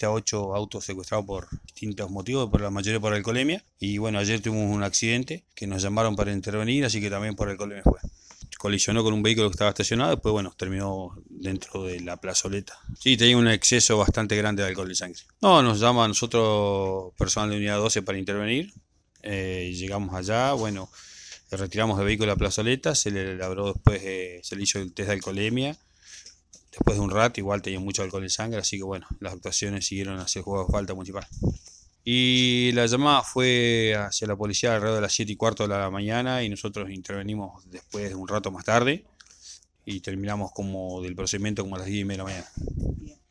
7 a 8 autos secuestrados por distintos motivos, por la mayoría por alcoholemia. Y bueno, ayer tuvimos un accidente que nos llamaron para intervenir, así que también por alcoholemia fue. Colisionó con un vehículo que estaba estacionado, después bueno, terminó dentro de la plazoleta. Sí, tenía un exceso bastante grande de alcohol en sangre. No, nos llama a nosotros, personal de unidad 12, para intervenir. Llegamos allá, bueno, le retiramos el vehículo a la plazoleta, se le elaboró después, se le hizo el test de alcoholemia. Después de un rato, igual tenía mucho alcohol en sangre, así que bueno, las actuaciones siguieron hacia el juego de falta municipal. Y la llamada fue hacia la policía alrededor de las 7 y cuarto de la mañana y nosotros intervenimos después de un rato más tarde y terminamos como del procedimiento como a las 10 y media de la mañana.